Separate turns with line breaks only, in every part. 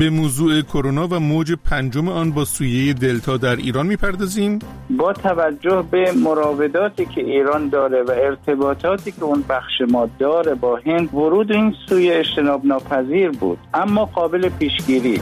به موضوع کرونا و موج پنجم آن با سویه دلتا در ایران میپردازیم.
با توجه به مراوداتی که ایران داره و ارتباطاتی که اون بخش ما داره با هند، ورود این سویه اجتناب ناپذیر بود اما قابل پیشگیری.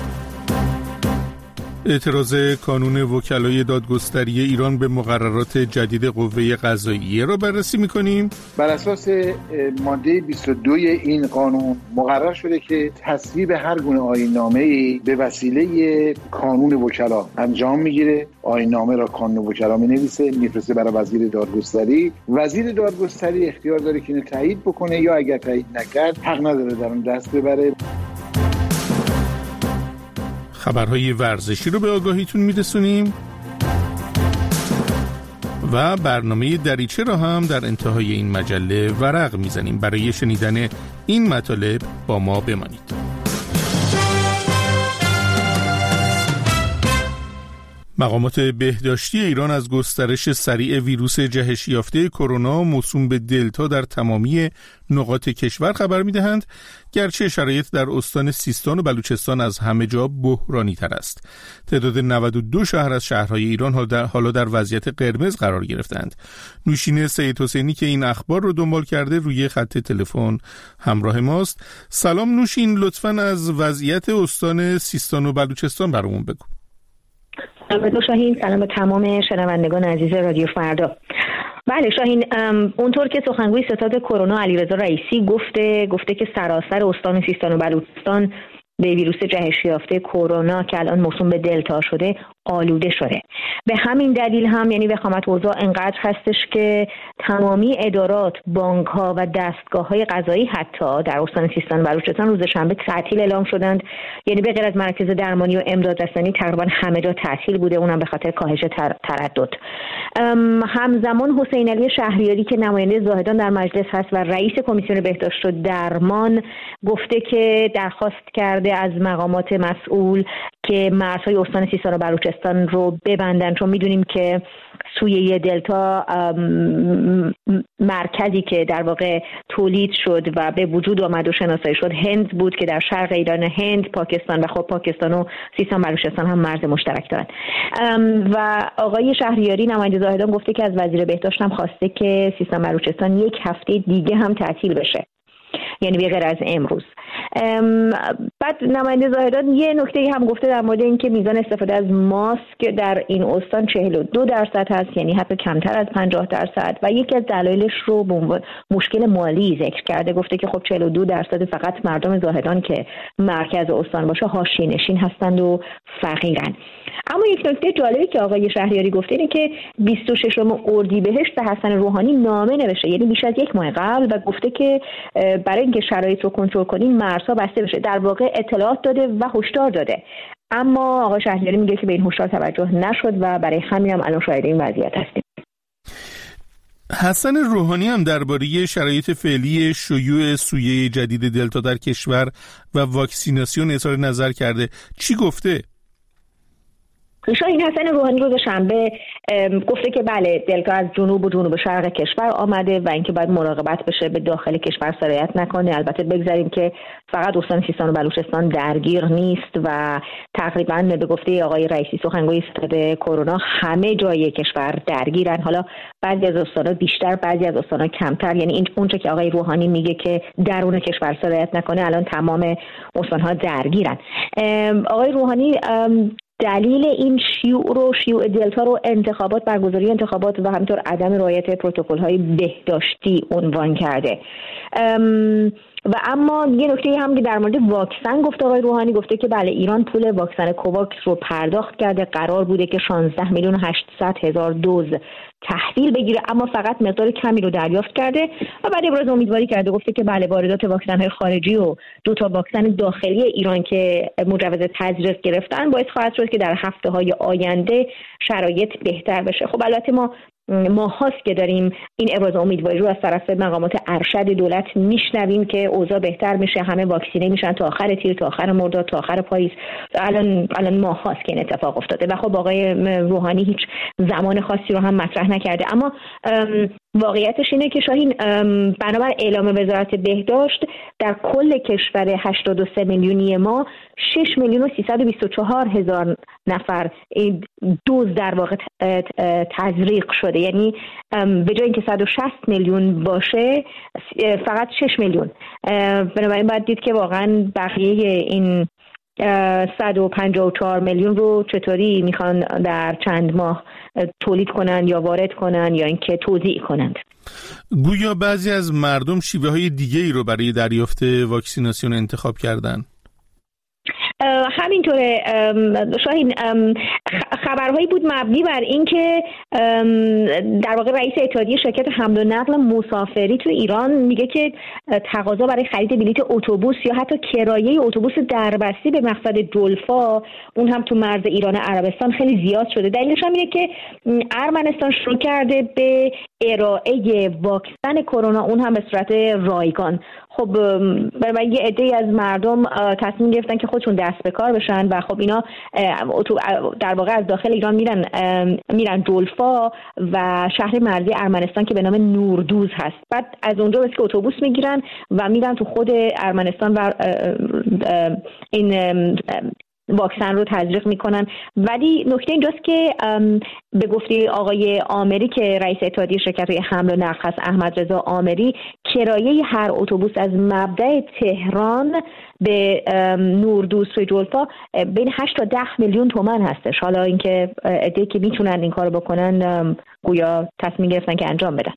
اعتراض کانون وکلای دادگستری ایران به مقررات جدید قوه قضاییه را بررسی می‌کنیم.
بر اساس ماده 22 این قانون مقرر شده که تصویب هر گونه آیین‌نامه‌ای به وسیله کانون وکلا انجام میگیره. آیین‌نامه را کانون وکلا می‌نویسه، میفرسته برای وزیر دادگستری. وزیر دادگستری اختیار داره که اینو تایید بکنه یا اگر تایید نکرد حق نداره در اون دست ببره.
خبرهای ورزشی رو به آگاهیتون میرسونیم و برنامه دریچه را هم در انتهای این مجله ورق میزنیم. برای شنیدن این مطالب با ما بمانید. مقامات بهداشتی ایران از گسترش سریع ویروس جهش یافته کرونا موسوم به دلتا در تمامی نقاط کشور خبر می‌دهند، گرچه شرایط در استان سیستان و بلوچستان از همه جا بحرانی تر است. تعداد 92 شهر از شهرهای ایران حالا در وضعیت قرمز قرار گرفتند. نوشین سید حسینی که این اخبار رو دنبال کرده روی خط تلفن همراه ماست. سلام نوشین، لطفاً از وضعیت استان سیستان و بلوچستان برامون بگو.
سلام به شاهین، سلام به تمام شنوندگان عزیز رادیو فردا. بله شاهین، اونطور که سخنگوی ستاد کرونا علیرضا رئیسی گفته که سراسر استان سیستان و بلوچستان به ویروس جهش یافته کرونا که الان موسوم به دلتا شده آلوده شده. به همین دلیل هم یعنی وخامت اوضاع انقدر هستش که تمامی ادارات، بانک‌ها و دستگاه‌های قضایی حتی در استان سیستان و بلوچستان روز شنبه تعطیل اعلام شدند. یعنی به غیر از مراکز درمانی و امدادرسانی تقریبا همه جا تعطیل بوده، اونم به خاطر کاهش تردد. همزمان حسین علی شهریاری که نماینده زاهدان در مجلس هست و رئیس کمیسیون بهداشت و درمان گفته که درخواست کرده از مقامات مسئول که مرزهای استان سیستان و بلوچستان رو ببندن، چون میدونیم که سویه دلتا مرکزی که در واقع تولید شد و به وجود آمد و شناسایی شد هند بود که در شرق ایران هند، پاکستان و خب پاکستان و سیستان بلوچستان هم مرز مشترک دارن. و آقای شهریاری نماینده زاهدان گفته که از وزیر بهداشت هم خواسته که سیستان بلوچستان یک هفته دیگه هم تعطیل بشه، یعنی به غیر از امروز. بعد نماینده زاهدان یه نکته هم گفته در مورد اینکه میزان استفاده از ماسک در این استان 42% هست، یعنی حتی کمتر از 50%، و یکی از دلایلش رو به مشکل مالی ذکر کرده. گفته که خب 42% فقط مردم زاهدان که مرکز استان باشه حاشیه‌نشین هستند و فقیرن. اما یک نکته جالبی که آقای شهریاری گفته اینه که 26 اردیبهشت به حسن روحانی نامه نوشته، یعنی بیش از یک ماه قبل، و گفته که برای اینکه شرایط رو کنترل کنیم مرزها بسته بشه. در واقع اطلاعات داده و هشدار داده، اما آقای شهریاری میگه که به این هشدار توجه نشد و برای همین هم الان شاهد این وضعیت هستیم.
حسن روحانی هم درباره شرایط فعلی شیوع سویه جدید دلتا در کشور و واکسیناسیون اظهار نظر کرده. چی گفته؟
شاهین حسن روحانی روز شنبه گفته که بله دلتا از جنوب و جنوب شرق کشور آمده و اینکه باید مراقبت بشه به داخل کشور سرایت نکنه. البته بگذاریم که فقط استان سیستان و بلوچستان درگیر نیست و تقریبا به گفته آقای رئیسی سخنگوی ستاد کرونا همه جای کشور درگیرن. حالا بعضی از استان‌ها بیشتر، بعضی از استان‌ها کمتر. یعنی این اونچه که آقای روحانی میگه که درون کشور سرایت نکنه الان تمام استان‌ها درگیرن. آقای روحانی دلیل این شیوع دلتا رو انتخابات، برگزاری انتخابات و همینطور عدم رعایت پروتکل‌های بهداشتی عنوان کرده. و اما یه نکته هم که در مورد واکسن گفته آقای روحانی، گفته که بله ایران پول واکسن کوواکس رو پرداخت کرده، قرار بوده که 16,800,000 دوز تحویل بگیره اما فقط مقدار کمی رو دریافت کرده و بعد ابراز امیدواری کرده، گفته که بله واردات واکسن‌های خارجی و 2 واکسن داخلی ایران که مجوز تزریق گرفتن باعث خواهد شد که در هفته‌های آینده شرایط بهتر بشه. خب البته ما هاست که داریم این ابراز امیدواری رو از طرف مقامات ارشد دولت میشنویم که اوضاع بهتر میشه، همه واکسینه میشن تا آخر تیر، تا آخر مرداد، تا آخر پاییز. الان ما هاست که این اتفاق افتاده و خب آقای روحانی هیچ زمان خاصی رو هم مطرح نکرده. اما واقعیتش اینه که شاهین بنابر اعلام وزارت بهداشت در کل کشور 83 میلیونی ما 6,324,000 نفر این دوز در واقع تزریق شده، یعنی به جای اینکه 160 میلیون باشه فقط 6 میلیون. بنابراین باید دید که واقعا بقیه این 154 میلیون رو چطوری میخوان در چند ماه تولید کنن یا وارد کنن یا اینکه توزیع کنند.
گویا بعضی از مردم شیوه های دیگه ای رو برای دریافت واکسیناسیون انتخاب کردن.
همینطوره شاهین. خبرهایی بود مبنی بر این که در واقع رئیس اتحادیه شرکت حمل و نقل مسافری تو ایران میگه که تقاضا برای خرید بلیت اتوبوس یا حتی کرایه اتوبوس دربستی به مقصد جلفا، اون هم تو مرز ایران عربستان، خیلی زیاد شده. دلیلش هم اینه که ارمنستان شروع کرده به ارائه واکسن کرونا، اون هم به صورت رایگان. خب برای یه عده‌ای از مردم تصمیم گرفتن که خودشون دست به کار بشن و خب اینا در واقع از داخل ایران میرن جلفا و شهر مرزی ارمنستان که به نام نوردوز هست. بعد از اونجا بس که اتوبوس میگیرن و میرن تو خود ارمنستان و این واکسن رو تزریق میکنن. ولی نکته اینجاست که به گفته آقای آمری که رئیس اتحادیه شرکت‌های حمل و نقل هست، احمد رضا آمری، کرایه هر اتوبوس از مبدأ تهران به نوردوز و جلفا بین 8 تا 10 میلیون تومان هستش. حالا اینکه عده‌ای که میتونن این کارو بکنن گویا تصمیم گرفتن که انجام بدن.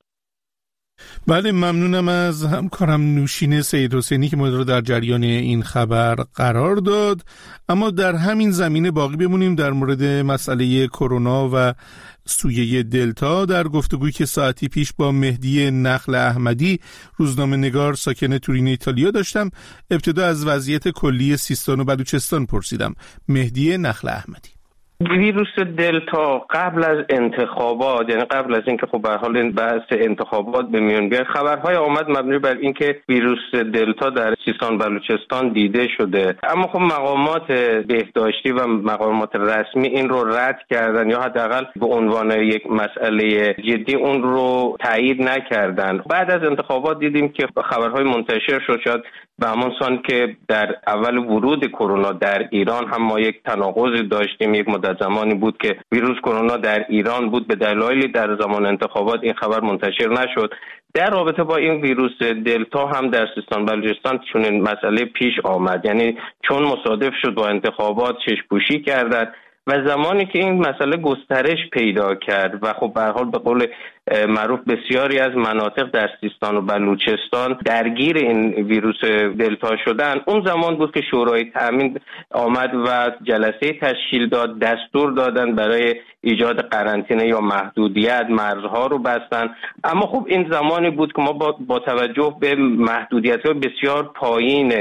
بله، ممنونم از همکارم نوشین سید حسینی که ما رو در جریان این خبر قرار داد. اما در همین زمینه باقی بمونیم در مورد مسئله کرونا و سویه دلتا. در گفتگویی که ساعتی پیش با مهدی نخل احمدی، روزنامه‌نگار ساکن تورین ایتالیا داشتم، ابتدا از وضعیت کلی سیستان و بلوچستان پرسیدم. مهدی نخل احمدی:
ویروس دلتا قبل از انتخابات، یعنی قبل از اینکه خب به حال این بحث انتخابات به میون بیاد، خبرهای آمد مبنی بر اینکه ویروس دلتا در سیستان بلوچستان دیده شده، اما خب مقامات بهداشتی و مقامات رسمی این رو رد کردن یا حداقل به عنوان یک مسئله جدی اون رو تایید نکردن. بعد از انتخابات دیدیم که خبرهای منتشر شد، شاید به همون سان که در اول ورود کرونا در ایران هم ما یک تناقضی داشتیم. یک مدت زمانی بود که ویروس کرونا در ایران بود، به دلایلی در زمان انتخابات این خبر منتشر نشد. در رابطه با این ویروس دلتا هم در سیستان بلوچستان چون این مسئله پیش آمد، یعنی چون مصادف شد با انتخابات چشم‌پوشی کردند و زمانی که این مسئله گسترش پیدا کرد و خب به هر حال به قول معروف بسیاری از مناطق در سیستان و بلوچستان درگیر این ویروس دلتا شدن، اون زمان بود که شورای تأمین آمد و جلسه تشکیل داد، دستور دادن برای ایجاد قرنطینه یا محدودیت، مرزها رو بستن. اما خب این زمانی بود که ما با توجه به محدودیت‌های بسیار پایین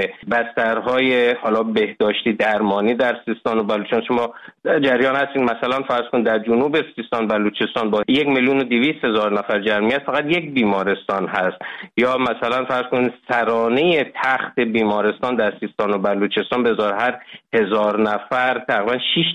بسترهای حالا بهداشتی درمانی در سیستان و بلوچستان، شما در جریان هستین مثلا فرض کن در جنوب سیستان بلوچستان با 1,200,000 نفر جمعیت فقط یک بیمارستان هست، یا مثلا فرض کن سرانه تخت بیمارستان در سیستان و بلوچستان به ازای هر 1000 نفر تقریبا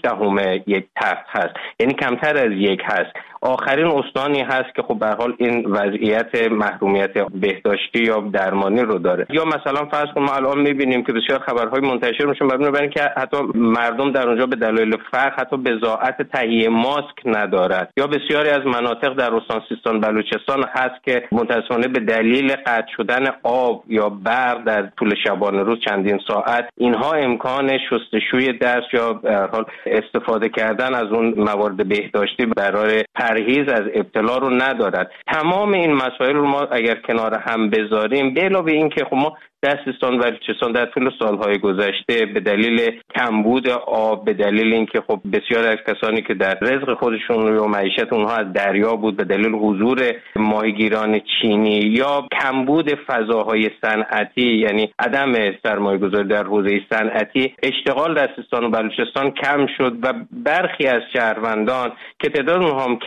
6 یک تخت هست، یعنی کمتر از یک هست. آخرین استانی هست که خب به هر حال این وضعیت محرومیت بهداشتی یا درمانی رو داره. یا مثلا فرض کن ما الان می‌بینیم که بسیار خبرهای منتشر میشه مبنی بر اینکه حتی مردم در اونجا به دلایل فقر حتی بضاعت تهیه ماسک ندارد، یا بسیاری از مناطق در استان سیستان بلوچستان هست که متأسفانه به دلیل قطع شدن آب یا برق در طول شبانه روز چندین ساعت اینها امکان شستشوی دست یا به هر حال استفاده کردن از اون موارد بهداشتی برای پرهیز از ابتلا رو ندارد. تمام این مسائل رو ما اگر کنار هم بذاریم، به علاوه این که خب ما در سیستان و بلوچستان در طول سالهای گذشته به دلیل کمبود آب، به دلیل اینکه خب بسیار از کسانی که در رزق خودشون و معیشت اونها از دریا بود، به دلیل حضور ماهیگیران چینی یا کمبود فضاهای صنعتی، یعنی عدم سرمایه‌گذاری در حوزه صنعتی، اشتغال در سیستان و بلوچستان کم شد و برخی از شهروندان که تعداد اونها هم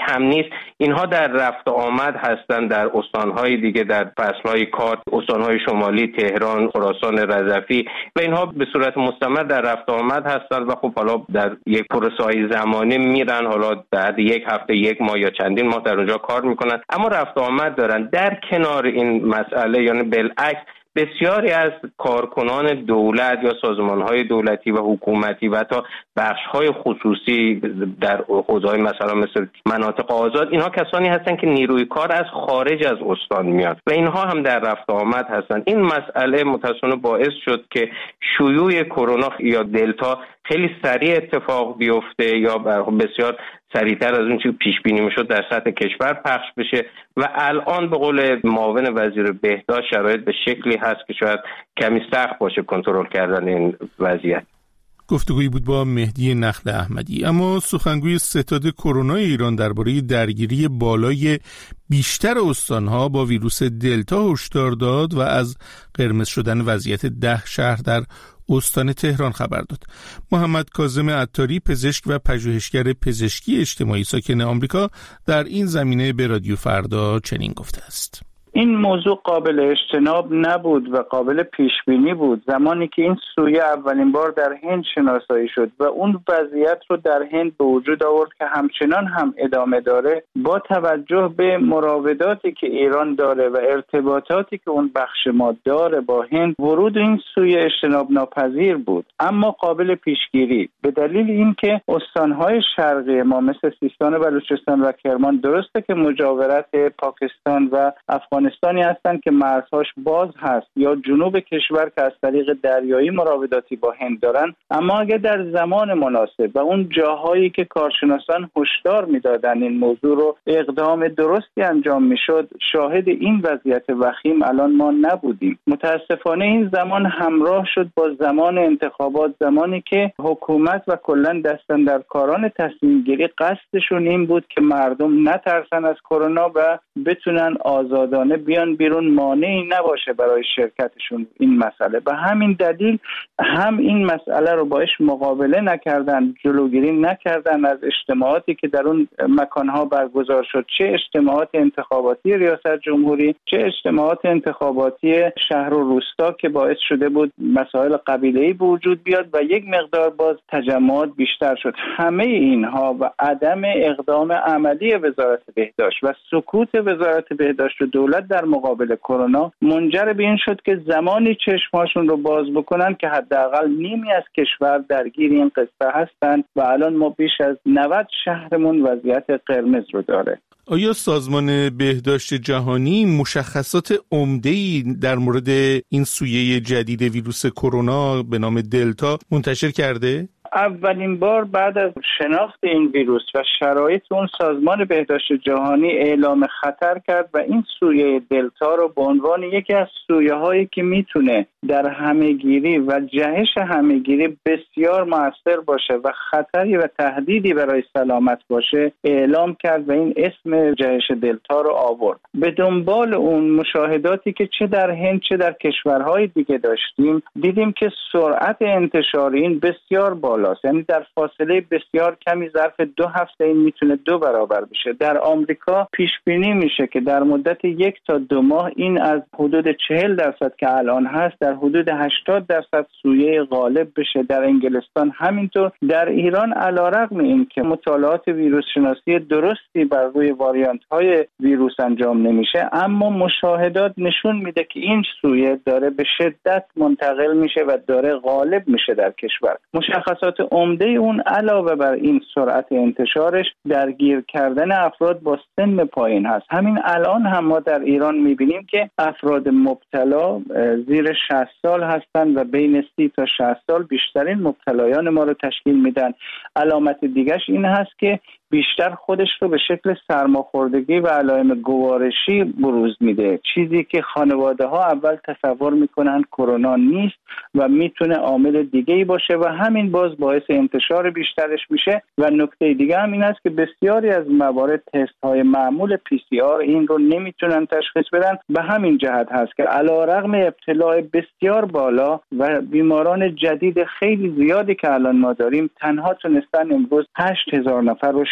هم نیست، اینها در رفت و آمد هستند در استانهای دیگه، در فصلهای کار، استانهای شمالی، تهران، خراسان رضوی و اینها به صورت مستمر در رفت و آمد هستند و خب حالا در یک پروسه‌ای زمانی میرن، حالا بعد یک هفته، یک ماه یا چندین ماه در اونجا کار میکنن، اما رفت و آمد دارن. در کنار این مسئله، یعنی بالعکس، بسیاری از کارکنان دولت یا سازمان‌های دولتی و حکومتی و حتی بخش‌های خصوصی در حوزه‌های مثلا مثل مناطق آزاد، اینها کسانی هستند که نیروی کار از خارج از استان میاد و اینها هم در رفت و آمد هستند. این مسئله متأسفانه باعث شد که شیوع کرونا یا دلتا خیلی سریع اتفاق بیفته یا بسیار سریعتر از اون چیزی پیش بینی میشد در سطح کشور پخش بشه و الان به قول معاون وزیر بهداشت شرایط به شکلی هست که شاید کمی سخت باشه کنترل کردن این وضعیت.
گفتگویی بود با مهدی نخل احمدی. اما سخنگوی ستاد کرونا ایران درباره درگیری بالای بیشتر استانها با ویروس دلتا هشدار داد و از قرمز شدن وضعیت 10 شهر در استان تهران خبر داد. محمد کاظم عطاری، پزشک و پژوهشگر پزشکی اجتماعی ساکن آمریکا، در این زمینه به رادیو فردا چنین گفته است:
این موضوع قابل اجتناب نبود و قابل پیش بینی بود. زمانی که این سویه اولین بار در هند شناسایی شد و اون وضعیت رو در هند به وجود آورد که همچنان هم ادامه داره، با توجه به مراوداتی که ایران داره و ارتباطاتی که اون بخش ما داره با هند، ورود این سویه اجتناب ناپذیر بود اما قابل پیشگیری، به دلیل اینکه استانهای شرقی ما مثل سیستان و بلوچستان و کرمان درسته که مجاورت پاکستان و افغانستانی هستند که مرزهاش باز هست، یا جنوب کشور که از طریق دریایی مراوداتی با هند دارن، اما اگه در زمان مناسب و اون جاهایی که کارشناسان هشدار میدادن این موضوع رو اقدام درستی انجام میشد، شاهد این وضعیت وخیم الان ما نبودیم. متاسفانه این زمان همراه شد با زمان انتخابات، زمانی که حکومت و کلا دستاندرکاران تصمیم گیری قصدشون این بود که مردم نترسن از کرونا و بتونن آزادانه بیان بیرون، مانعی نباشه برای شرکتشون این مسئله. به همین دلیل هم این مسئله رو باش مقابله نکردن، جلوگیری نکردن از اجتماعاتی که در اون مکانها برگزار شد، چه اجتماعات انتخاباتی ریاست جمهوری، چه اجتماعات انتخاباتی شهر و روستا که باعث شده بود مسائل قبیله‌ای به وجود بیاد و یک مقدار باز تجمعات بیشتر شد. همه اینها و عدم اقدام عملی وزارت بهداشت و سکوت وزارت بهداشت و دولت در مقابل کرونا منجر به این شد که زمانی چشماشون رو باز بکنن که حداقل نیمی از کشور درگیر این قصه هستن و الان ما بیش از 90 شهرمون وضعیت قرمز رو داره.
آیا سازمان بهداشت جهانی مشخصات عمده‌ای در مورد این سویه جدید ویروس کرونا به نام دلتا منتشر کرده؟
اولین بار بعد از شناخت این ویروس و شرایط اون، سازمان بهداشت جهانی اعلام خطر کرد و این سویه دلتا رو به عنوان یکی از سویه هایی که میتونه در همه‌گیری و جهش همه‌گیری بسیار موثر باشه و خطری و تهدیدی برای سلامت باشه اعلام کرد و این اسم جهش دلتا رو آورد. به دنبال اون مشاهداتی که چه در هند چه در کشورهای دیگه داشتیم، دیدیم که سرعت انتشار این بسیار بالاست، یعنی در فاصله بسیار کمی ظرف 2 هفته این میتونه 2 برابر بشه. در آمریکا پیش بینی میشه که در مدت 1 تا 2 ماه این از حدود 40% که الان هست در حدود 80% سویه غالب بشه. در انگلستان همینطور. در ایران علیرغم این که مطالعات ویروس شناسی درستی بر روی واریانت های ویروس انجام نمیشه، اما مشاهدات نشون میده که این سویه داره به شدت منتقل میشه و داره غالب میشه در کشور. مشخصات عمده اون علاوه بر این سرعت انتشارش درگیر کردن افراد با سن پایین هست. همین الان هم ما در ایران میبینیم که افراد مبتلا زیر 60 سال هستند و بین 30 تا 60 سال بیشترین مبتلایان ما رو تشکیل میدن. علامت دیگرش این هست که بیشتر خودش رو به شکل سرماخوردگی و علائم گوارشی بروز میده، چیزی که خانواده ها اول تصور میکنن کرونا نیست و میتونه عامل دیگه‌ای باشه و همین باز باعث انتشار بیشترش میشه. و نکته دیگه هم این است که بسیاری از موارد تست های معمول PCR این رو نمیتونن تشخیص بدن. به همین جهت هست که علیرغم ابتلاع بسیار بالا و بیماران جدید خیلی زیادی که الان ما داریم، تنها تونستن امروز 8000 نفر رو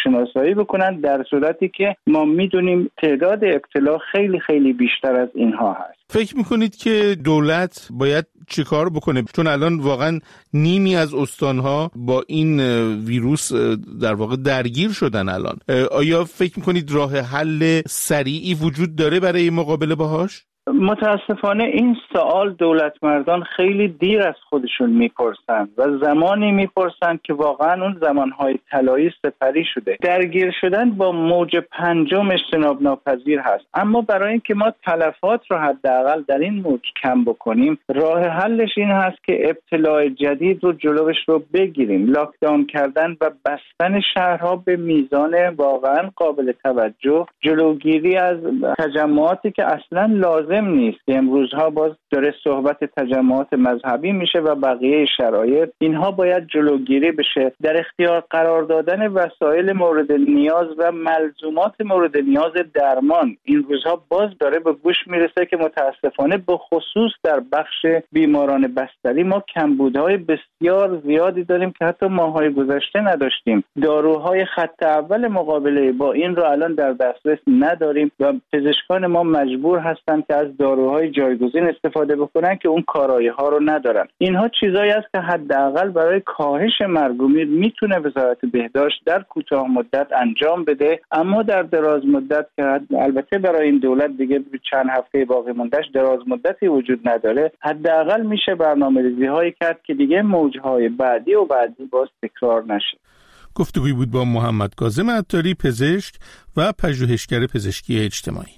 شناسایی بکنن، در صورتی که ما میدونیم تعداد ابتلا خیلی خیلی بیشتر از اینها هست.
فکر میکنید که دولت باید چه کار بکنه؟ چون الان واقعا نیمی از استانها با این ویروس در واقع درگیر شدن الان. آیا فکر میکنید راه حل سریعی وجود داره برای مقابله باهاش؟
متاسفانه این سوال دولت مردان خیلی دیر از خودشون میپرسن و زمانی میپرسن که واقعا اون زمانهای طلایی سپری شده. درگیر شدن با موج پنجم اجتناب ناپذیر هست، اما برای اینکه ما تلفات رو حداقل در این موج کم بکنیم، راه حلش این هست که ابتلاع جدید رو جلوش رو بگیریم. لاکداون کردن و بستن شهرها به میزان واقعا قابل توجه، جلوگیری از تجمعاتی که اصلا لازم نیست. امروزها باز داره صحبت تجمعات مذهبی میشه و بقیه شرایط، اینها باید جلوگیری بشه. در اختیار قرار دادن وسایل مورد نیاز و ملزومات مورد نیاز درمان این روزها باز داره به گوش میرسه که متاسفانه به خصوص در بخش بیماران بستری ما کمبودهای بسیار زیادی داریم که حتی ماهای گذشته نداشتیم. داروهای خط اول مقابله با این رو الان در دسترس نداریم و پزشکان ما مجبور هستند که از داروهای جایگزین استفاده بکنن که اون کارایی ها رو ندارن. اینها چیزایی است که حداقل برای کاهش مرگ و میر میتونه وزارت بهداشت در کوتاه مدت انجام بده، اما در دراز مدت که البته برای این دولت دیگه چند هفته باقی موندهش دراز مدتی وجود نداره، حداقل میشه برنامه‌ریزی هایی کرد که دیگه موجهای بعدی باز تکرار نشه.
گفتگویی بود با محمد کاظم عطاری، پزشک و پژوهشگر پزشکی اجتماعی.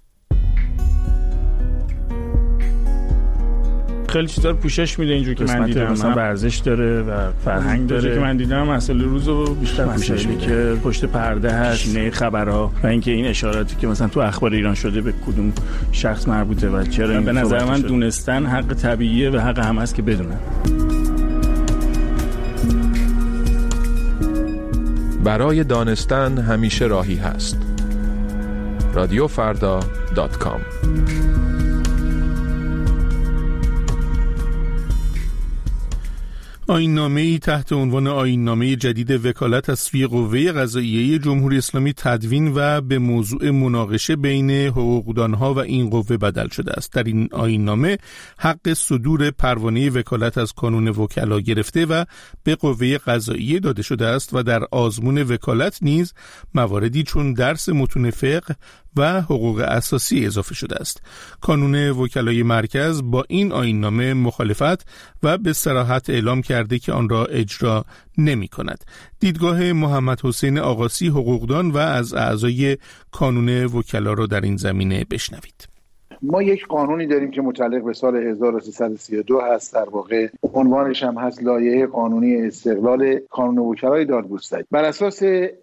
خیلی چیزا رو پوشش میده اینجوری که من دیدم، مثلا ورزش داره و فرهنگ داره که من دیدم، مسئله روزو بیشتر پوشش میده که پشت پرده هست، نه خبرها و اینکه این اشاراتی که مثلا تو اخبار ایران شده به کدوم شخص مربوطه و چرا این. به نظر من دونستن حق طبیعیه و حق همه است که بدونن.
برای دانستن همیشه راهی هست. radiofarda.com
آیین‌نامه‌ای تحت عنوان آیین‌نامه جدید وکالت از سوی قوه قضاییه جمهوری اسلامی تدوین و به موضوع مناقشه بین حقوقدانها و این قوه بدل شده است. در این آیین‌نامه حق صدور پروانه وکالت از کانون وکلا گرفته و به قوه قضاییه داده شده است و در آزمون وکالت نیز مواردی چون درس متون فقه و حقوق اساسی اضافه شده است. کانون وکلای مرکز با این آیین‌نامه مخالفت و به صراحت اعلام کرده که آن را اجرا نمی کند. دیدگاه محمد حسین آقاسی حقوقدان و از اعضای کانون وکلا را در این زمینه بشنوید.
ما یک قانونی داریم که متعلق به سال 1332 هست، در واقع عنوانش هم هست لایحه قانونی استقلال کانون وکلای دادگستری. بر اساس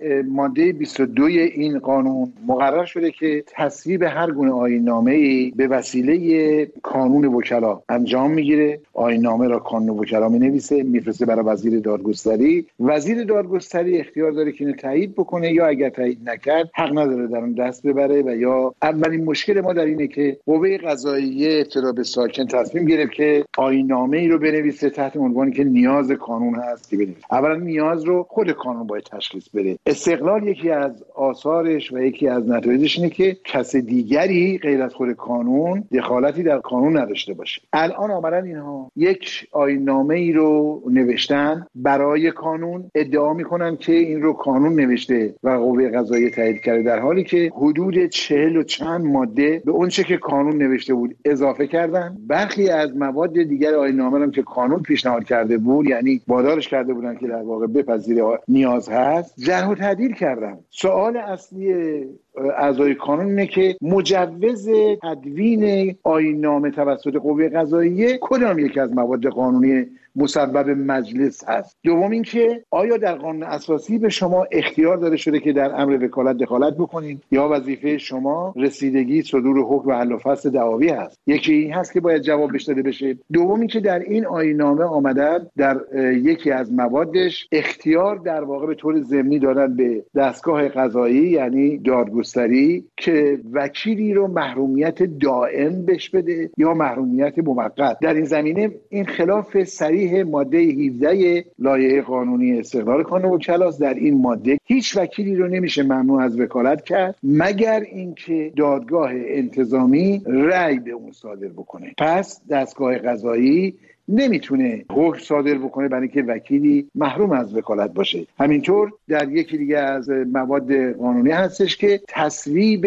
ماده 22 این قانون مقرر شده که تصویب هر گونه آیین‌نامه‌ای به وسیله کانون وکلا انجام میگیره. آیین‌نامه را کانون وکلا مینویسه، میفرسته برای وزیر دادگستری. وزیر دادگستری اختیار داره که اینو تایید بکنه یا اگر تایید نکرد حق نداره در اون دست ببره. و یا اولین مشکل ما در اینه که قوه قضاییه ابتدا به ساکن تصمیم گرفت که آیین‌نامه‌ای رو بنویسه تحت عنوانی که نیاز کانون هست که بنویسه. اولا نیاز رو خود کانون باید تشخیص بده. استقلال یکی از آثارش و یکی از نتایجش اینه که کس دیگری غیر از خود کانون دخالتی در قانون نداشته باشه. الان آمدن اینها یک آیین‌نامه‌ای رو نوشتن برای کانون، ادعا میکنن که این رو کانون نوشته و قوه قضاییه تایید کرده، در حالی که حدود 40 و چند ماده به اون چه که کانون نوشته بود اضافه کردن. برخی از مواد دیگر آیین‌نامه هم که کانون پیشنهاد کرده بود، یعنی وادارش کرده بودن که در واقع بپذیره نیاز هست، جرح و تعدیل کردن. سوال اصلی اعضای کانون اینه که مجوز تدوین آیین‌نامه توسط قوه قضاییه کدام یکی از مواد قانونی مصوب مجلس هست. دوم این که آیا در قانون اساسی به شما اختیار داده شده که در امر وکالت دخالت بکنید یا وظیفه شما رسیدگی صدور حکم و حل و فصل دعاوی هست؟ یکی این هست که باید جوابش داده بشه. دوم این که در این آیین‌نامه آمدن در یکی از موادش اختیار در واقع به طور ضمنی دادن به دستگاه قضایی یعنی دادگستری که وکیلی رو محرومیت دائم بهش بده یا محرومیت موقت. در این زمینه این خلاف صریح صریح ماده 17 لایحه قانونی استقرار کانون وکلاست. در این ماده هیچ وکیلی رو نمیشه ممنوع از وکالت کرد مگر اینکه دادگاه انتظامی رأی به اون صادر بکنه. پس دستگاه قضایی نمیتونه حکم صادر بکنه برای اینکه وکیلی محروم از وکالت باشه. همینطور در یکی دیگه از مواد قانونی هستش که تصویب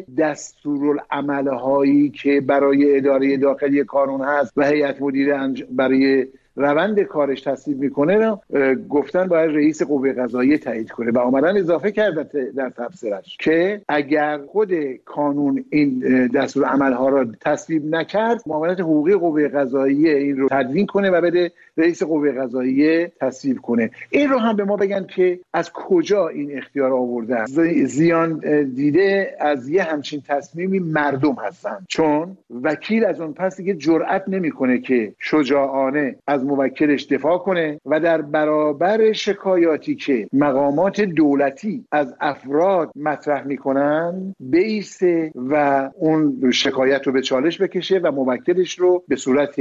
دستورالعمل‌هایی که برای اداره داخلی کانون هست و هیئت مدیره برای روند کارش تصویب میکنه گفتن باید رئیس قوه قضاییه تایید کنه و آمدن اضافه کرده در تفسیرش که اگر خود کانون این دستورالعمل‌ها را تصویب نکرد معاونت حقوقی قوه قضاییه این رو تدوین کنه و بده رئیس قوه قضاییه تصویب کنه. این رو هم به ما بگن که از کجا این اختیار آوردن. زیان دیده از یه همچین تصمیمی مردم هستن، چون وکیل از اون پس دیگه جرئت نمیکنه که شجاعانه از موکلش دفاع کنه و در برابر شکایاتی که مقامات دولتی از افراد مطرح میکنن بایسته و اون شکایت رو به چالش بکشه و موکلش رو به صورت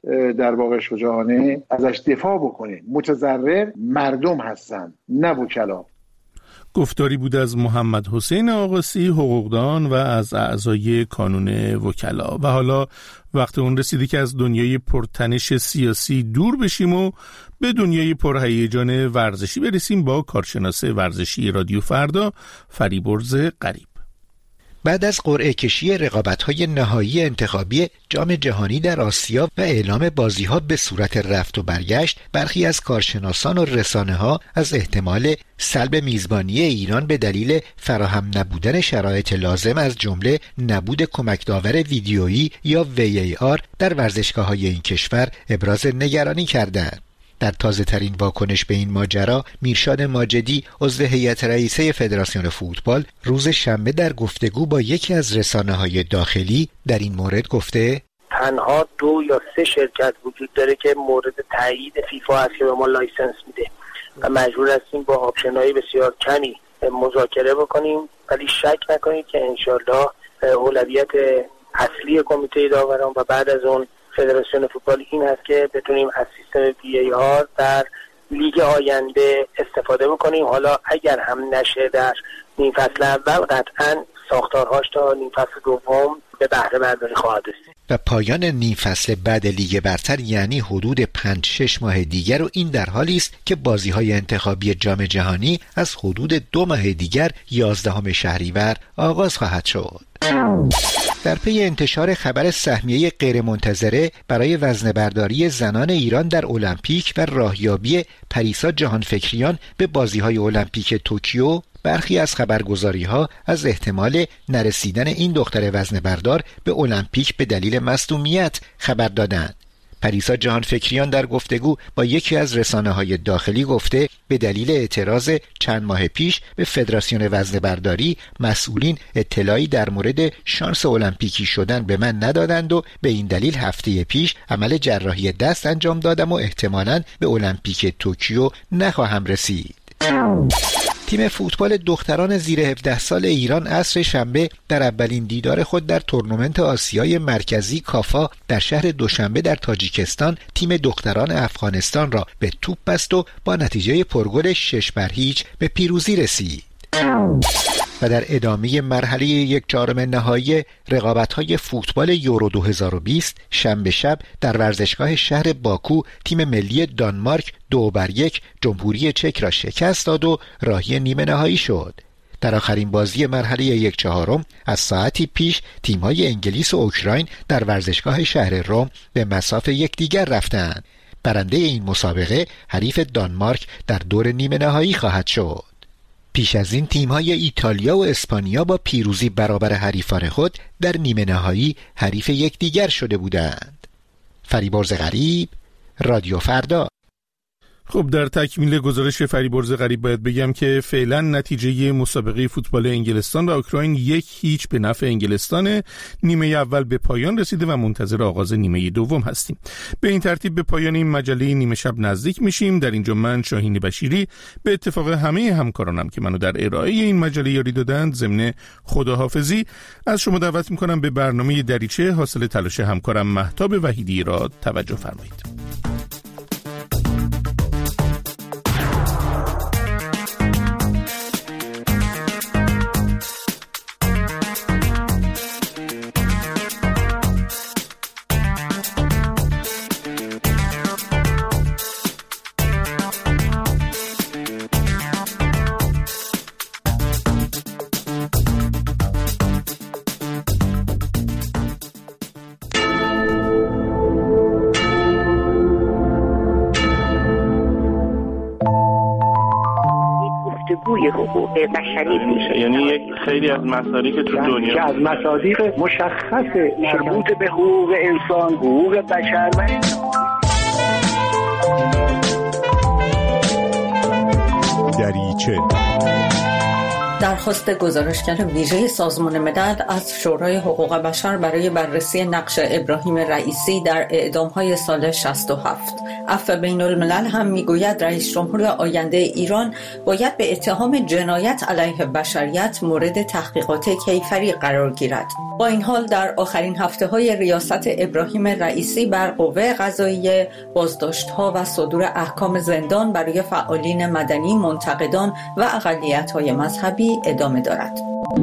در واقع شجاعانه ازش دفاع بکنه. متضرر مردم هستن نه وکلا.
گفتاری بود از محمد حسین آقاسی، حقوقدان و از اعضای کانون وکلا. و حالا وقت اون رسیده که از دنیای پرتنش سیاسی دور بشیم و به دنیای پرهیجان ورزشی برسیم با کارشناس ورزشی رادیو فردا فریبرز غریب.
بعد از قرعه کشی رقابت‌های نهایی انتخابی جام جهانی در آسیا و اعلام بازی‌ها به صورت رفت و برگشت، برخی از کارشناسان و رسانه‌ها از احتمال سلب میزبانی ایران به دلیل فراهم نبودن شرایط لازم از جمله نبود کمک داور ویدیویی یا VAR در ورزشگاه‌های این کشور ابراز نگرانی کردند. در تازه ترین واکنش به این ماجرا، میرشاد ماجدی عضو هیئت رئیسه فدراسیون فوتبال روز شنبه در گفتگو با یکی از رسانه‌های داخلی در این مورد گفته
تنها 2 یا 3 شرکت وجود داره که مورد تایید فیفا هست که به ما لایسنس میده و مجبور هستیم با آپشن‌های بسیار کمی مذاکره بکنیم، ولی شک نکنید که انشالله اولویت اصلی کمیته داوران و بعد از اون فدراسیون فوتبال این هست که بتونیم از سیستم VAR در لیگ آینده استفاده بکنیم. حالا اگر هم نشه در نیم فصل اول، قطعا ساختارهاش تا نیم فصل دوم به بهره برداری خواهد رسید.
و پایان نیم فصل بعد لیگ برتر یعنی حدود 5-6 ماه دیگر، و این در حالی است که بازی‌های انتخابی جام جهانی از حدود 2 ماه دیگر 11 شهریور آغاز خواهد شد. در پی انتشار خبر سهمیه غیرمنتظره برای وزنه‌برداری زنان ایران در المپیک و راهیابی پریسا جهانفکریان به بازی‌های المپیک توکیو، برخی از خبرگزاری‌ها از احتمال نرسیدن این دختر وزنه‌بردار به المپیک به دلیل مصدومیت خبر دادند. پریسا جهانفکریان در گفتگو با یکی از رسانه‌های داخلی گفته به دلیل اعتراض چند ماه پیش به فدراسیون وزنه‌برداری، مسئولین اطلاعی در مورد شانس المپیکی شدن به من ندادند و به این دلیل هفته پیش عمل جراحی دست انجام دادم و احتمالاً به المپیک توکیو نخواهم رسید. تیم فوتبال دختران زیر 17 سال ایران عصر شنبه در اولین دیدار خود در تورنمنت آسیای مرکزی کافا در شهر دوشنبه در تاجیکستان تیم دختران افغانستان را به توپ بست و با نتیجه پرگل 6-0 به پیروزی رسید. و در ادامه مرحله 1/4 نهایی رقابت‌های فوتبال یورو 2020 شنبه شب در ورزشگاه شهر باکو تیم ملی دانمارک 2-1 جمهوری چک را شکست داد و راهی نیمه نهایی شد. در آخرین بازی مرحله 1/4 از ساعتی پیش تیم‌های انگلیس و اوکراین در ورزشگاه شهر روم به مصاف یکدیگر رفتند. برنده این مسابقه حریف دانمارک در دور نیمه نهایی خواهد شد. پیش از این تیم‌های ایتالیا و اسپانیا با پیروزی برابر حریفان خود در نیمه نهایی حریف یکدیگر شده بودند. فریبرز غریب، رادیو فردا.
خب در تکمیل گزارش فریبرز غریب باید بگم که فعلا نتیجه مسابقه فوتبال انگلستان و اوکراین 1-0 به نفع انگلستان. نیمه اول به پایان رسیده و منتظر آغاز نیمه دوم هستیم. به این ترتیب به پایان این مجله نیمه شب نزدیک میشیم. در اینجا من شاهین بشیری به اتفاق همه همکارانم که منو در ارائه این مجله یاری دادند ضمن خداحافظی از شما دعوت میکنم به برنامه دریچه حاصل تلاش همکارم مهتاب وحیدی را توجه فرمایید.
گفتگوی حقوق بشری میشه.
یعنی یک خیلی از مصادیق که تو دنیا
که از مصادیق مشخص مربوط به حقوق انسان، حقوق بشر و
دریچه.
درخواست گزارشگر ویژه سازمان ملل از شورای حقوق بشر برای بررسی نقش ابراهیم رئیسی در اعدام‌های سال 67. عفو بین الملل هم میگوید رئیس جمهور آینده ایران باید به اتهام جنایت علیه بشریت مورد تحقیقات کیفری قرار گیرد. با این حال در آخرین هفته‌های ریاست ابراهیم رئیسی بر قوه قضاییه بازداشت‌ها و صدور احکام زندان برای فعالین مدنی، منتقدان و اقلیت‌های مذهبی ادامه دارد.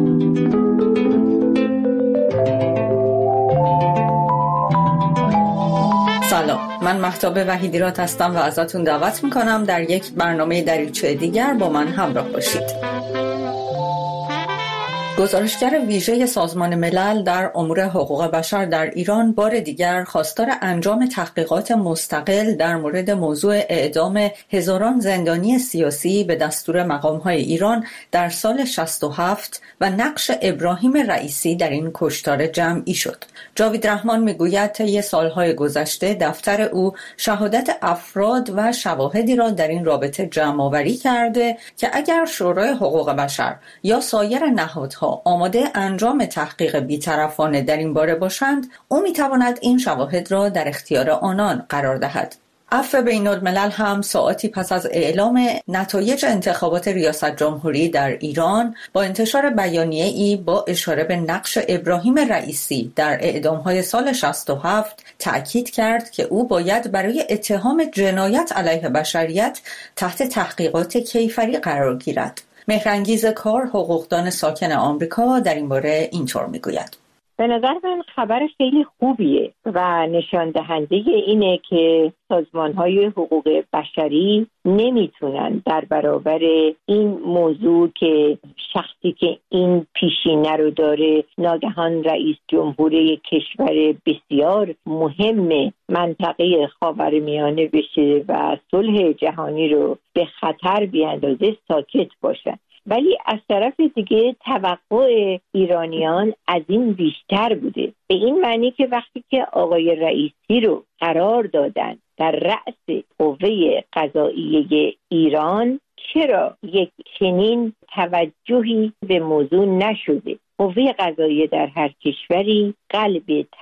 سلام، من مهتاب وحیدیراد هستم و ازتون دعوت میکنم در یک برنامه دریچه دیگر با من همراه باشید. گزارشگر ویژه سازمان ملل در امور حقوق بشر در ایران بار دیگر خواستار انجام تحقیقات مستقل در مورد موضوع اعدام هزاران زندانی سیاسی به دستور مقام‌های ایران در سال 67 و نقش ابراهیم رئیسی در این کشتار جمعی شد. جاوید رحمان میگوید طی سالهای گذشته دفتر او شهادت افراد و شواهدی را در این رابطه جمع‌آوری کرده که اگر شورای حقوق بشر یا سایر نهادها آماده انجام تحقیق بی‌طرفانه در این باره باشند، او میتواند این شواهد را در اختیار آنان قرار دهد. عفو بین الملل هم ساعاتی پس از اعلام نتایج انتخابات ریاست جمهوری در ایران با انتشار بیانیه‌ای با اشاره به نقش ابراهیم رئیسی در اعدام‌های سال 67 تأکید کرد که او باید برای اتهام جنایت علیه بشریت تحت تحقیقات کیفری قرار گیرد. مهرانگیز کار، حقوقدان ساکن آمریکا، در این باره اینطور میگوید:
به نظر من خبر خیلی خوبیه و نشان دهنده اینه که سازمان‌های حقوق بشری نمیتونن در برابر این موضوع که شخصی که این پیشینه رو داره ناگهان رئیس جمهور کشور بسیار مهم منطقه خاورمیانه بشه و صلح جهانی رو به خطر بیاندازه، ساکت باشن. ولی از طرف دیگه توقع ایرانیان از این بیشتر بوده، به این معنی که وقتی که آقای رئیسی رو قرار دادن در رأس قوه قضاییه ایران، چرا یک چنین توجهی به موضوع نشده؟ قوه قضاییه در هر کشوری قلب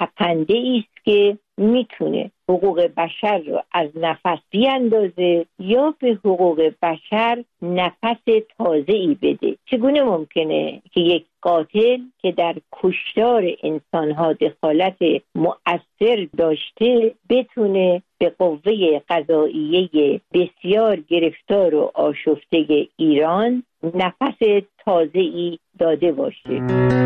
تپنده است که میتونه حقوق بشر رو از نفس بیاندازه یا به حقوق بشر نفس تازه‌ای بده. چگونه ممکنه که یک قاتل که در کشتار انسانها دخالت مؤثر داشته بتونه به قوه قضاییه بسیار گرفتار و آشفته ایران نفس تازه‌ای داده باشه؟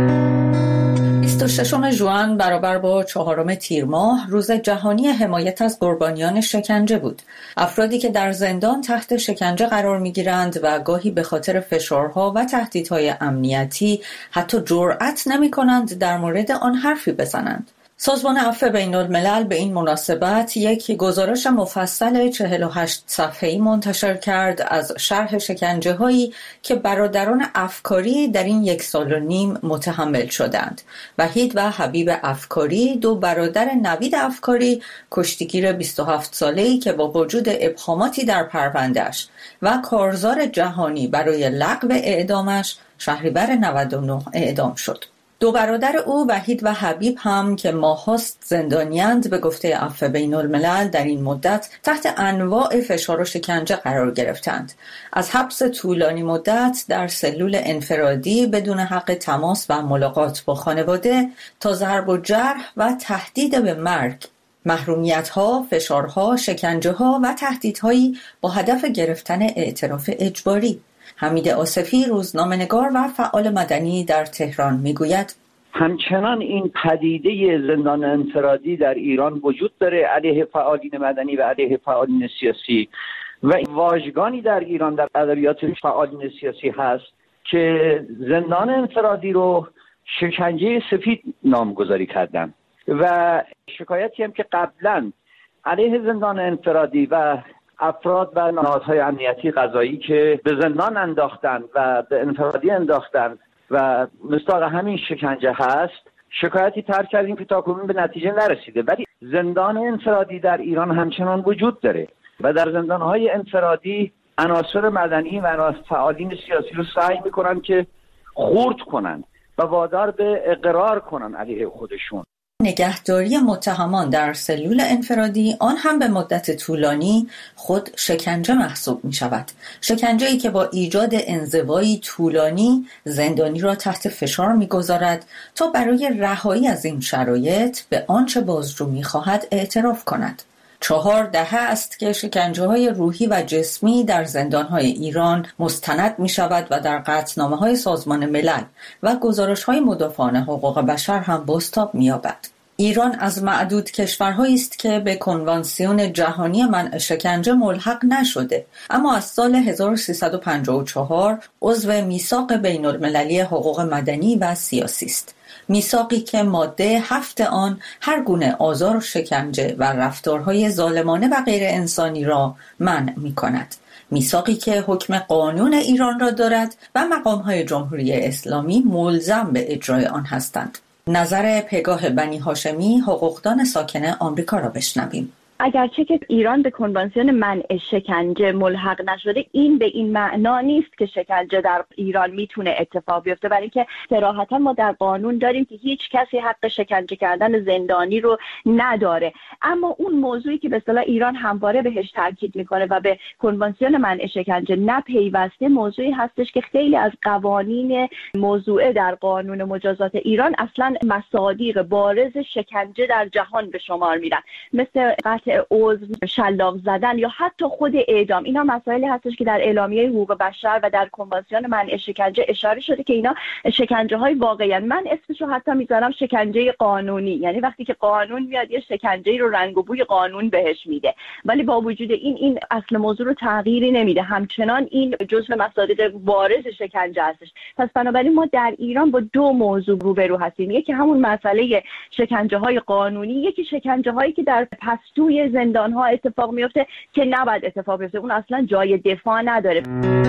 26 ژوئن برابر با 4 تیر ماه روز جهانی حمایت از قربانیان شکنجه بود. افرادی که در زندان تحت شکنجه قرار می‌گیرند و گاهی به خاطر فشارها و تهدیدهای امنیتی حتی جرأت نمی‌کنند در مورد آن حرفی بزنند. سازمان عفو بین الملل به این مناسبت یک گزارش مفصل 48 صفحه‌ای منتشر کرد از شرح شکنجه‌هایی که برادران افکاری در این 1.5 سال متحمل شدند. وحید و حبیب افکاری، 2 برادر نوید افکاری، کشتیگیر 27 ساله‌ای که با وجود ابهاماتی در پرونده‌اش و کارزار جهانی برای لغو اعدامش شهریور 99 اعدام شد. 2 برادر او، وحید و حبیب، هم که ماهاست زندانی‌اند، به گفته عفو بین الملل در این مدت تحت انواع فشار و شکنجه قرار گرفتند. از حبس طولانی مدت در سلول انفرادی بدون حق تماس و ملاقات با خانواده تا ضرب و جرح و تهدید به مرگ، محرومیت‌ها، فشارها، شکنجه‌ها و تهدیدهایی با هدف گرفتن اعتراف اجباری. حمید آصفی، روزنامه‌نگار و فعال مدنی در تهران، میگوید:
همچنان این پدیده زندان انفرادی در ایران وجود داره علیه فعالین مدنی و علیه فعالین سیاسی و واژگانی در ایران در ادبیات فعالین سیاسی هست که زندان انفرادی رو شکنجه سفید نامگذاری کردن و شکایتی هم که قبلا علیه زندان انفرادی و افراد و نهادهای امنیتی قضایی که به زندان انداختند و به انفرادی انداختند و مصداق همین شکنجه هست، شکایتی ترک کردیم که تاکنون به نتیجه نرسیده. ولی زندان انفرادی در ایران همچنان وجود داره و در زندانهای انفرادی عناصر مدنی و فعالین سیاسی رو سعی میکنن که خرد کنن و وادار به اقرار کنن علیه خودشون.
نگهداری متهمان در سلول انفرادی، آن هم به مدت طولانی، خود شکنجه محسوب می شود. شکنجه‌ای که با ایجاد انزوایی طولانی زندانی را تحت فشار می گذارد تا برای رهایی از این شرایط به آنچه بازجو می خواهد اعتراف کند. 4 دهه است که شکنجه‌های روحی و جسمی در زندان‌های ایران مستند می‌شود و در قطعنامه‌های سازمان ملل و گزارش‌های مدافعان حقوق بشر هم بازتاب می‌یابد. ایران از معدود کشورهایی است که به کنوانسیون جهانی منع شکنجه ملحق نشده، اما از سال 1354 عضو میثاق بین‌المللی حقوق مدنی و سیاسی است. میثاقی که ماده 7 آن هر گونه آزار و شکنجه و رفتارهای ظالمانه و غیر انسانی را منع می‌کند. میثاقی که حکم قانون ایران را دارد و مقام‌های جمهوری اسلامی ملزم به اجرای آن هستند. نظر پگاه بنی هاشمی، حقوقدان ساکن آمریکا را بشنویم.
اگرچه که ایران به کنوانسیون منع شکنجه ملحق نشده، این به این معنا نیست که شکنجه در ایران میتونه اتفاق بیفته، برای اینکه صراحتا ما در قانون داریم که هیچ کسی حق شکنجه کردن زندانی رو نداره. اما اون موضوعی که به اصطلاح ایران همواره بهش تاکید میکنه و به کنوانسیون منع شکنجه نپیوسته، موضوعی هستش که خیلی از قوانین موضوعه در قانون مجازات ایران اصلا مصادیق بارز شکنجه در جهان به شمار میرن، مثل قطع عضو، شلاق زدن یا حتی خود اعدام. اینا مسائلی هستش که در اعلامیه حقوق بشر و در کنوانسیون منع شکنجه اشاره شده که اینا شکنجه های واقعی هستند. من اسمشو حتی میذارم شکنجه قانونی، یعنی وقتی که قانون میاد یه شکنجه رو رنگ و بوی قانون بهش میده، ولی با وجود این اصل موضوع رو تغییری نمیده، همچنان این جزء مصادیق بارز شکنجه هستش. پس بنابراین ما در ایران با 2 موضوع روبرو هستیم، یکی همون مسئله شکنجه های قانونی، یکی شکنجه هایی که در پستوی زندان ها اتفاق میفته که نباید اتفاق بیفته، اون اصلا جای دفاع نداره.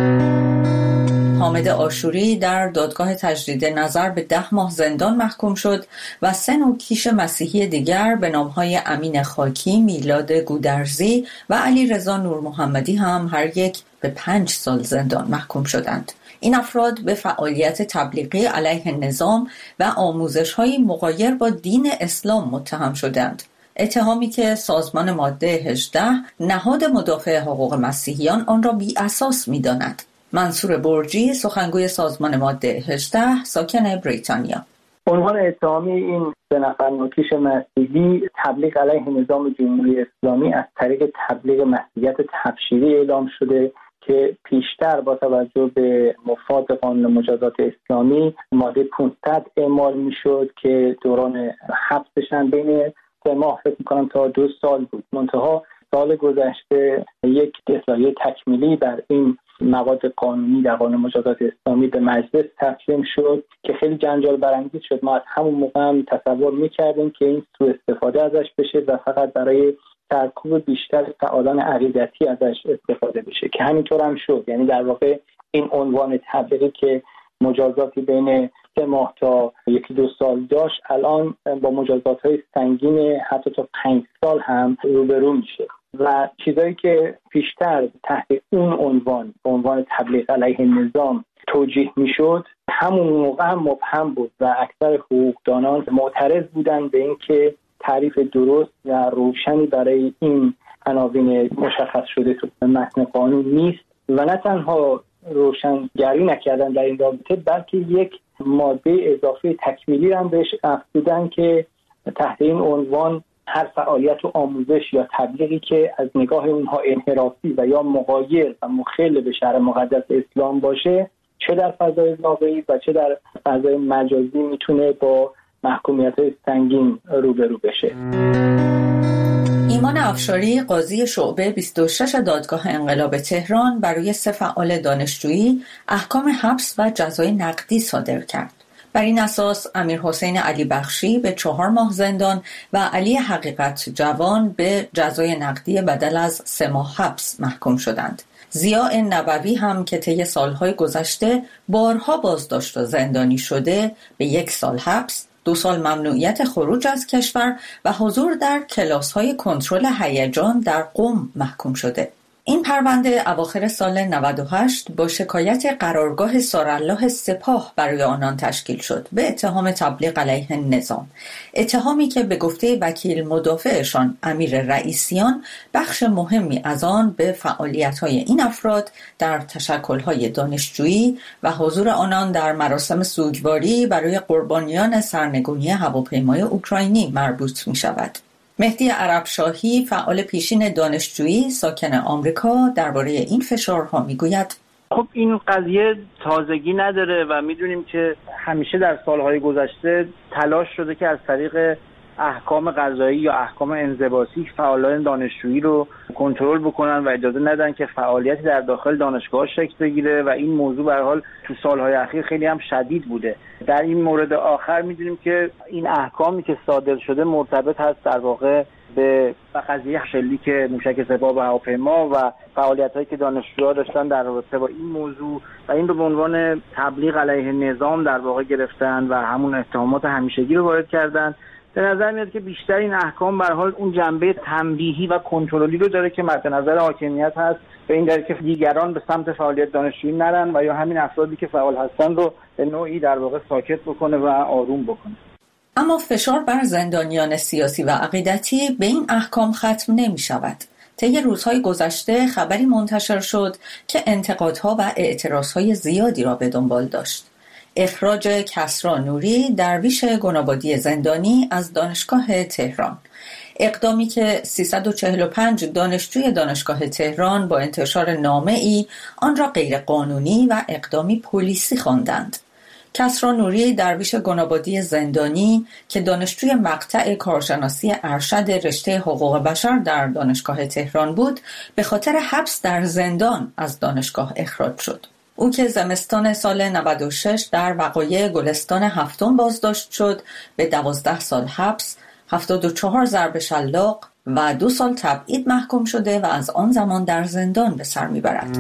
حامد عاشوری در دادگاه تجدید نظر به 10 ماه زندان محکوم شد و 3 نوکیش مسیحی دیگر به نامهای امین خاکی، میلاد گودرزی و علیرضا نورمحمدی هم هر یک به 5 سال زندان محکوم شدند. این افراد به فعالیت تبلیغی علیه نظام و آموزش‌های مغایر با دین اسلام متهم شدند. اتهامی که سازمان ماده 18 نهاد مدافع حقوق مسیحیان آن را بی اساس می‌داند. منصور برجی، سخنگوی سازمان ماده 18 ساکن بریتانیا:
عنوان اتهامی این 3 نفر نوکیش مسیحی تبلیغ علیه نظام جمهوری اسلامی از طریق تبلیغ مسیحیت تبشیری اعلام شده که پیشتر با توجه به مفاد قانون مجازات اسلامی ماده 500 اعمال میشد که دوران حبسشن بین 3 ماه فکر میکنم تا 2 سال بود. منتها سال گذشته یک اصلاحیه تکمیلی بر این مواد قانونی در قانون مجازات اسلامی به مجلس تسلیم شد که خیلی جنجال برانگیز شد. ما از همون موقع هم تصور میکردیم که این سوء استفاده ازش بشه و فقط برای سرکوب بیشتر فعالان عقیدتی ازش استفاده بشه که همینطور هم شد. یعنی در واقع این عنوان تبلیغی که مجازاتی بین 3 ماه تا 1-2 سال داشت، الان با مجازات‌های سنگین حتی تا 5 سال هم روبرو میشه و چیزایی که پیشتر تحت اون عنوان تبلیغ علیه نظام توجیه میشد همون موقع هم مبهم بود و اکثر حقوقدانان معترض بودن به اینکه تعریف درست و روشنی برای این عناوین مشخص شده تو متن قانون نیست و نه تنها روشنگری نکردن در این رابطه، بلکه یک ماده اضافه تکمیلی هم بهش افزودن که تحت این عنوان هر فعالیت و آموزش یا تبلیغی که از نگاه اونها انحرافی و یا مغایر و مخل به شرع مقدس اسلام باشه، چه در فضای واقعی و چه در فضای مجازی میتونه با محکومیت‌های سنگین روبرو بشه.
ایمان افشاری، قاضی شعبه 26 دادگاه انقلاب تهران، برای 3 فعال دانشجویی احکام حبس و جزای نقدی صادر کرد. بر این اساس امیر حسین علی بخشی به 4 ماه زندان و علی حقیقت جوان به جزای نقدی بدل از 3 ماه حبس محکوم شدند. ضیاء نبوی هم که طی سالهای گذشته بارها بازداشت و زندانی شده به 1 سال حبس، 2 سال ممنوعیت خروج از کشور و حضور در کلاس‌های کنترل هیجان در قم محکوم شده. این پرونده اواخر سال 98 با شکایت قرارگاه سارالله سپاه برای آنان تشکیل شد به اتهام تبلیغ علیه نظام، اتهامی که به گفته وکیل مدافعشان امیر رئیسیان بخش مهمی از آن به فعالیت‌های این افراد در تشکل‌های دانشجویی و حضور آنان در مراسم سوگواری برای قربانیان سرنگونی هواپیمای اوکراینی مربوط می‌شود. مهدی عربشاهی، فعال پیشین دانشجویی ساکن آمریکا، درباره این فشارها میگوید:
خب این قضیه تازگی نداره و میدونیم که همیشه در سالهای گذشته تلاش شده که از طریق احکام قضایی یا احکام انضباطی فعالان دانشجویی رو کنترل بکنن و اجازه ندن که فعالیتی در داخل دانشگاه شکل بگیره و این موضوع به هر حال تو سالهای اخیر خیلی هم شدید بوده. در این مورد آخر میدونیم که این احکامی که صادر شده مرتبط هست در واقع به قضیه شلیک موشک سپاه به هواپیما و فعالیت‌هایی که دانشجوها داشتن در رابطه با این موضوع و این رو به عنوان تبلیغ علیه نظام در واقع گرفتن و همون اتهامات همیشگی رو وارد کردن. به نظر میاد که بیشتر این احکام به هر حال اون جنبه تنبیهی و کنترلی رو داره که مد نظر حاکمیت هست، به این دلیل که دیگران به سمت فعالیت دانشجویی نرن و یا همین افرادی که فعال هستن رو به نوعی در واقع ساکت بکنه و آروم بکنه.
اما فشار بر زندانیان سیاسی و عقیدتی به این احکام ختم نمی شود. طی روزهای گذشته خبری منتشر شد که انتقادها و اعتراضهای زیادی را به دنبال داشت. اخراج کسری نوری، درویش گنابادی زندانی، از دانشگاه تهران، اقدامی که 345 دانشجوی دانشگاه تهران با انتشار نامه‌ای آن را غیرقانونی و اقدامی پلیسی خواندند. کسری نوری، درویش گنابادی زندانی که دانشجوی مقطع کارشناسی ارشد رشته حقوق بشر در دانشگاه تهران بود، به خاطر حبس در زندان از دانشگاه اخراج شد. او که زمستان سال 96 در وقایع گلستان هفتم بازداشت شد، به 12 سال حبس، 74 ضرب شلاق و 2 سال تبعید محکوم شده و از آن زمان در زندان به سر میبرد.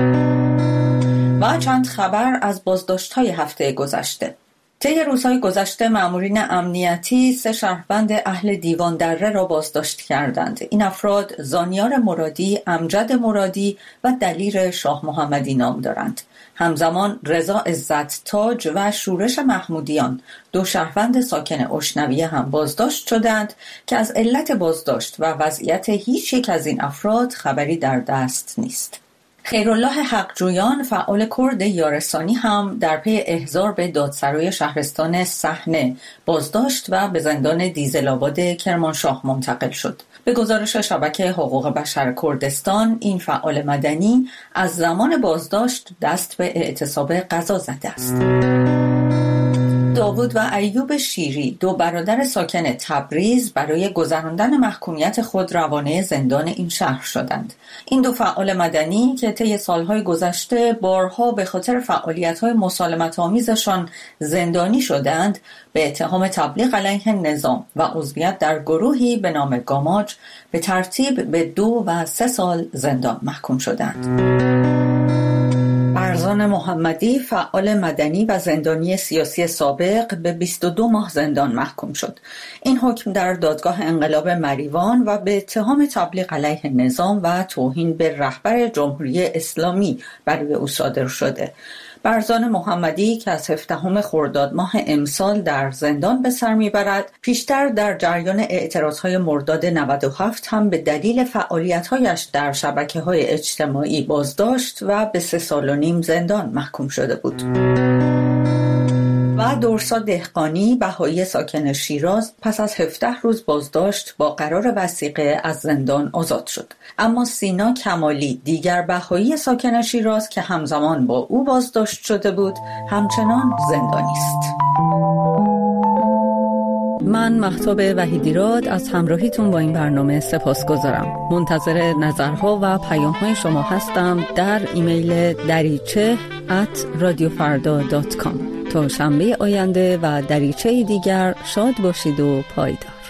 و چند خبر از بازداشت‌های هفته گذشته. طی روزهای گذشته مامورین امنیتی 3 شهروند اهل دیوان دره را بازداشت کردند. این افراد زانیار مرادی، امجد مرادی و دلیر شاه محمدی نام دارند. همزمان رضا عزت تاج و شورش محمودیان، 2 شهروند ساکن اشنویه هم بازداشت شدند که از علت بازداشت و وضعیت هیچ یک از این افراد خبری در دست نیست. خیرالله حقجویان، فعال کرد یارسانی، هم در پی احضار به دادسرای شهرستان صحنه بازداشت و به زندان دیزل‌آباد کرمانشاه منتقل شد. به گزارش شبکه حقوق بشر کردستان، این فعال مدنی از زمان بازداشت دست به اعتصاب قضا زده است. داوود و ایوب شیری، 2 برادر ساکن تبریز، برای گذراندن محکومیت خود روانه زندان این شهر شدند. این 2 فعال مدنی که طی سالهای گذشته بارها به خاطر فعالیت‌های مسالمت‌آمیزشان زندانی شدند، به اتهام تبلیغ علیه نظام و عضویت در گروهی به نام گاماج به ترتیب به 2 و 3 سال زندان محکوم شدند. فرزان محمدی، فعال مدنی و زندانی سیاسی سابق، به 22 ماه زندان محکوم شد. این حکم در دادگاه انقلاب مریوان و به اتهام تبلیغ علیه نظام و توهین به رهبر جمهوری اسلامی برای او صادر شده. فرزان محمدی که از 17 خرداد ماه امسال در زندان به سر میبرد، پیشتر در جریان اعتراضهای مرداد 97 هم به دلیل فعالیت‌هایش در شبکه‌های اجتماعی بازداشت و به 3 سال و نیم زندان محکوم شده بود. و دورسا دهقانی، بهایی ساکن شیراز، پس از 17 روز بازداشت با قرار وثیقه از زندان آزاد شد. اما سینا کمالی، دیگر بهایی ساکن شیراز که همزمان با او بازداشت شده بود، همچنان زندانی است. من مهتاب وحیدیراد از همراهیتون با این برنامه سپاسگزارم. منتظر نظرها و پیام‌های شما هستم در ایمیل dariche@radiofarda.com.
تا شنبه آینده و دریچه دیگر شاد باشید و پایدار.